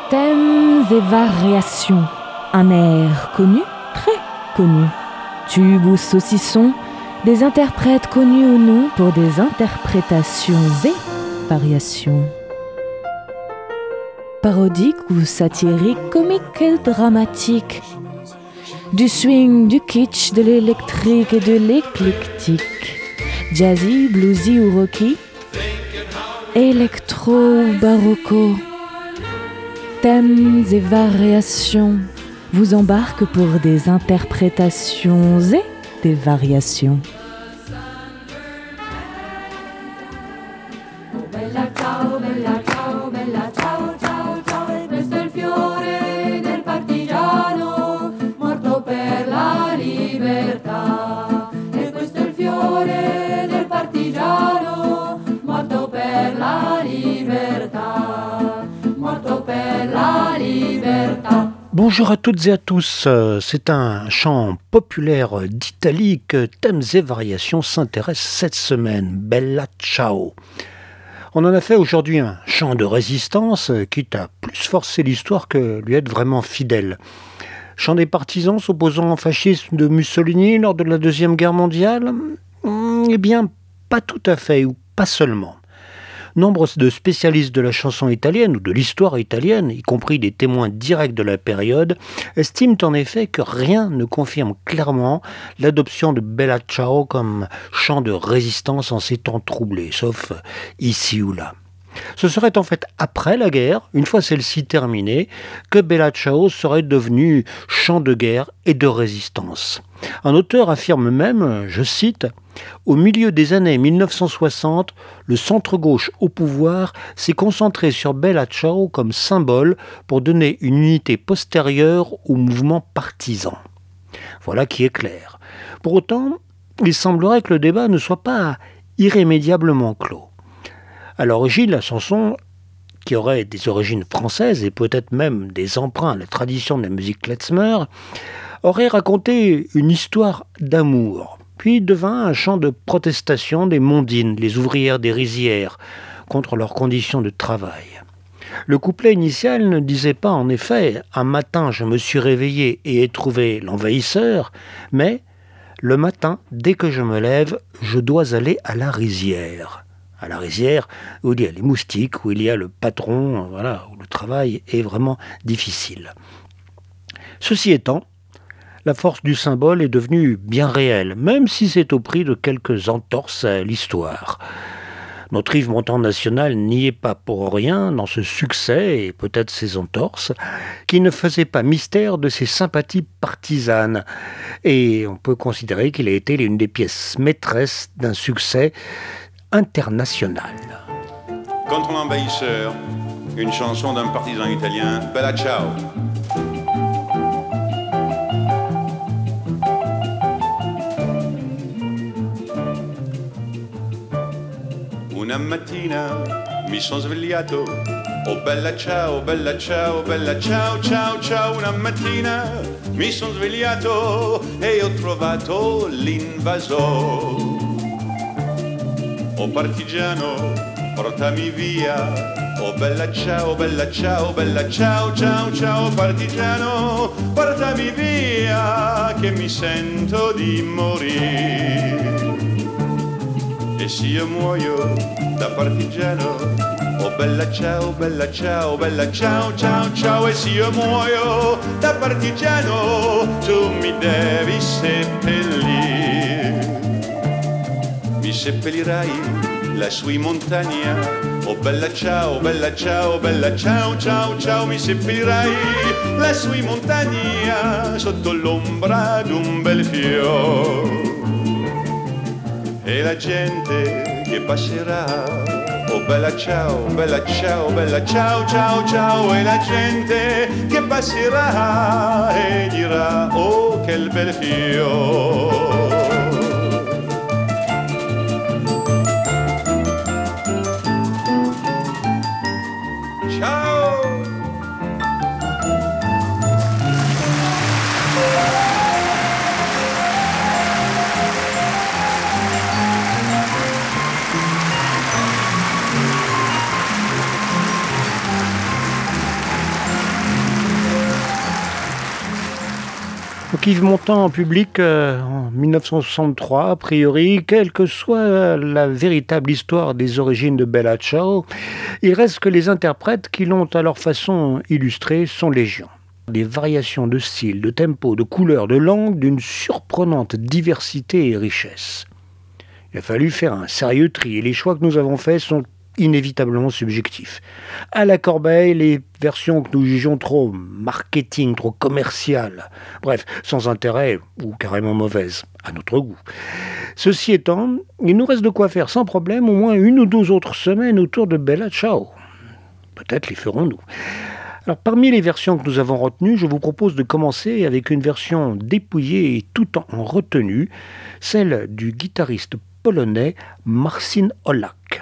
Thèmes et variations, un air connu, très connu. Tube ou saucisson, des interprètes connus ou non pour des interprétations et variations. Parodique ou satirique, comique et dramatique. Du swing, du kitsch, de l'électrique et de l'éclectique. Jazzy, bluesy ou rocky. Électro ou barocco. Thèmes et variations vous embarquent pour des interprétations et des variations. Bella ciao, bella ciao, bella ciao, ciao, ciao. E questo è il fiore del partigiano morto per la libertà. E questo è il fiore del partigiano morto per la libertà. Morto per la libertà. Bonjour à toutes et à tous, c'est un chant populaire d'Italie que Thèmes et Variations s'intéresse cette semaine, Bella Ciao. On en a fait aujourd'hui un chant de résistance, quitte à plus forcer l'histoire que lui être vraiment fidèle. Chant des partisans s'opposant au fascisme de Mussolini lors de la Deuxième Guerre mondiale ? Eh bien, pas tout à fait, ou pas seulement. Nombre de spécialistes de la chanson italienne ou de l'histoire italienne, y compris des témoins directs de la période, estiment en effet que rien ne confirme clairement l'adoption de Bella Ciao comme chant de résistance en ces temps troublés, sauf ici ou là. Ce serait en fait après la guerre, une fois celle-ci terminée, que Bella Ciao serait devenu chant de guerre et de résistance. Un auteur affirme même, je cite, « Au milieu des années 1960, le centre-gauche au pouvoir s'est concentré sur Bella Ciao comme symbole pour donner une unité postérieure au mouvement partisan. » Voilà qui est clair. Pour autant, il semblerait que le débat ne soit pas irrémédiablement clos. À l'origine, la chanson, qui aurait des origines françaises et peut-être même des emprunts à la tradition de la musique klezmer, aurait raconté une histoire d'amour, puis devint un chant de protestation des mondines, les ouvrières des rizières, contre leurs conditions de travail. Le couplet initial ne disait pas en effet « Un matin je me suis réveillé et ai trouvé l'envahisseur », mais « Le matin, dès que je me lève, je dois aller à la rizière ». À la rizière, où il y a les moustiques, où il y a le patron, voilà, où le travail est vraiment difficile. Ceci étant, la force du symbole est devenue bien réelle, même si c'est au prix de quelques entorses à l'histoire. Notre Yves Montand national n'y est pas pour rien dans ce succès, et peut-être ses entorses, qui ne faisait pas mystère de ses sympathies partisanes. Et on peut considérer qu'il a été l'une des pièces maîtresses d'un succès international. Contre l'envahisseur, une chanson d'un partisan italien, Bella Ciao. Una mattina mi sono svegliato, oh bella ciao, bella ciao, bella ciao, ciao, ciao. Una mattina mi sono svegliato e ho trovato l'invasore. Oh partigiano, portami via, oh bella ciao, bella ciao, bella ciao, ciao, ciao. Partigiano, portami via, che mi sento di morire. E se io muoio da partigiano, oh bella ciao, bella ciao, bella ciao, ciao, ciao. E se io muoio da partigiano, tu mi devi seppellire. Mi seppellirai lassù in montagna, oh bella ciao, bella ciao, bella ciao, ciao, ciao. Mi seppellirai lassù in montagna, sotto l'ombra d'un bel fiore. E la gente che passerà, oh bella ciao, bella ciao, bella ciao, ciao, ciao. E la gente che passerà e dirà, oh che bel fiore. Donc Yves Montand en public en 1963, a priori, quelle que soit la véritable histoire des origines de Bella Ciao, il reste que les interprètes qui l'ont à leur façon illustrée sont légion. Des variations de style, de tempo, de couleurs, de langue, d'une surprenante diversité et richesse. Il a fallu faire un sérieux tri et les choix que nous avons faits sont inévitablement subjectifs. À la corbeille, les versions que nous jugeons trop marketing, trop commerciales, bref, sans intérêt ou carrément mauvaises, à notre goût. Ceci étant, il nous reste de quoi faire sans problème au moins 1 ou 2 autres semaines autour de Bella Ciao. Peut-être les ferons-nous. Alors, parmi les versions que nous avons retenues, je vous propose de commencer avec une version dépouillée et tout en retenue, celle du guitariste polonais Marcin Olak.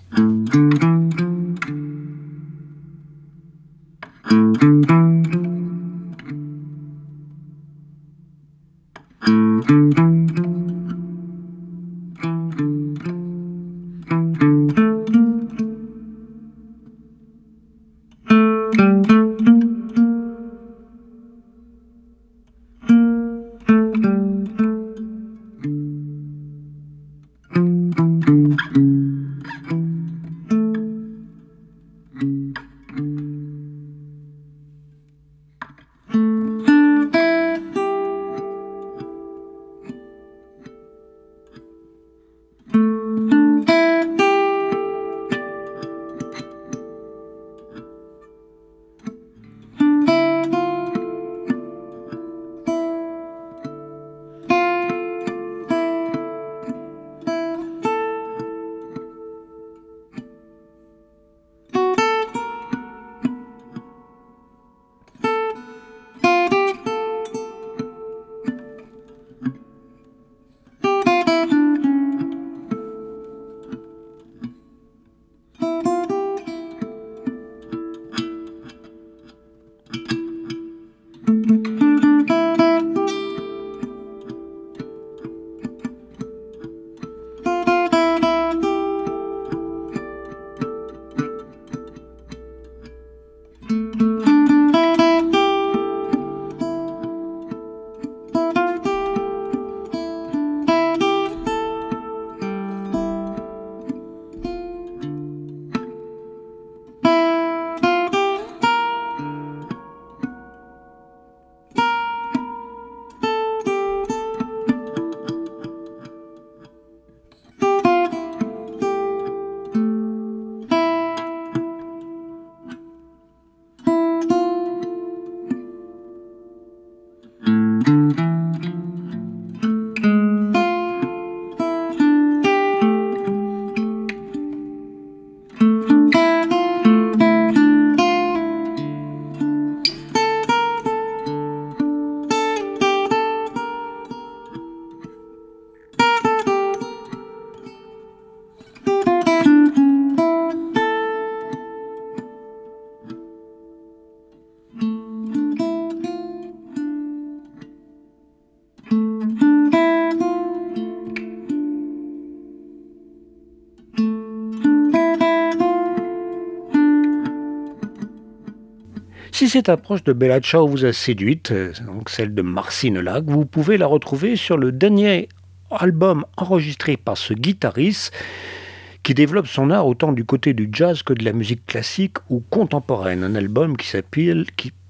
Si cette approche de Bella Ciao vous a séduite, donc celle de Marcin Olak, vous pouvez la retrouver sur le dernier album enregistré par ce guitariste qui développe son art autant du côté du jazz que de la musique classique ou contemporaine. Un album qui s'appelle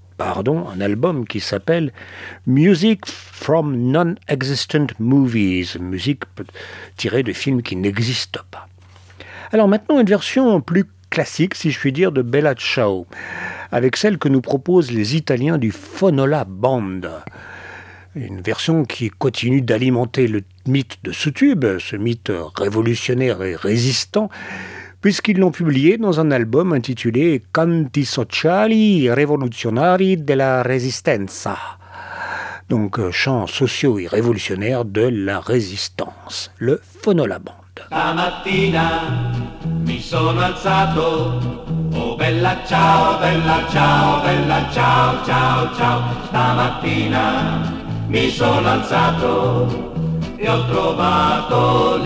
Music from Non-Existent Movies, musique tirée de films qui n'existent pas. Alors maintenant, une version plus classique, si je puis dire, de Bella Ciao, avec celle que nous proposent les Italiens du Fonola Band. Une version qui continue d'alimenter le mythe de ce tube, ce mythe révolutionnaire et résistant, puisqu'ils l'ont publié dans un album intitulé Canti sociali rivoluzionari della resistenza. Donc chants sociaux et révolutionnaires de la résistance, le Fonola Band. Stamattina mi sono alzato, oh bella ciao, bella ciao, bella ciao, ciao, ciao. Stamattina mi sono alzato e ho trovato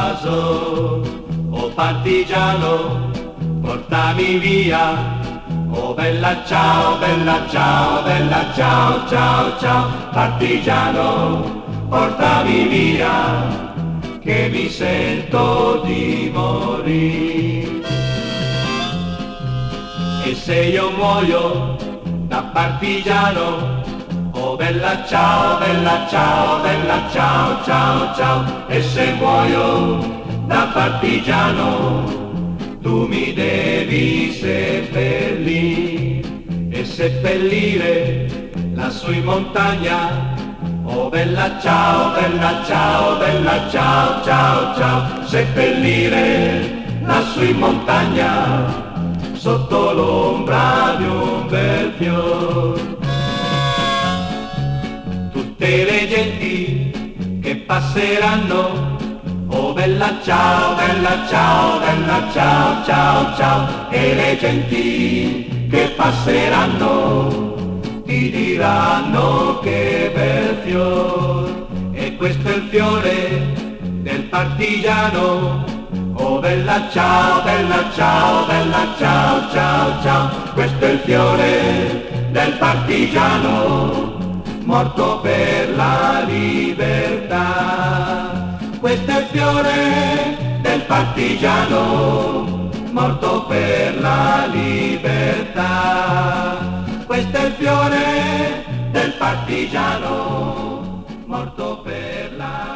l'invaso. Oh partigiano, portami via, Oh bella ciao, bella ciao, bella ciao, ciao, ciao, partigiano, portami via, che mi sento di morire. E se io muoio da partigiano, oh bella ciao, bella ciao, bella ciao, ciao, ciao, e se muoio da partigiano, tu mi devi seppellire e seppellire lassù in montagna. Oh bella ciao, bella ciao, bella ciao, ciao, ciao, seppellire lassù in montagna, sotto l'ombra di un bel fior. Tutte le genti che passeranno, oh bella ciao, bella ciao, bella ciao, ciao, ciao, e le genti che passeranno ti diranno che bel fior, e questo è il fiore del partigiano. Oh bella ciao, bella ciao, bella ciao, ciao, ciao, questo è il fiore del partigiano, morto per la libertà. Questo è il fiore del partigiano, morto per la libertà. Questo è il fiore del partigiano, morto per la libertà.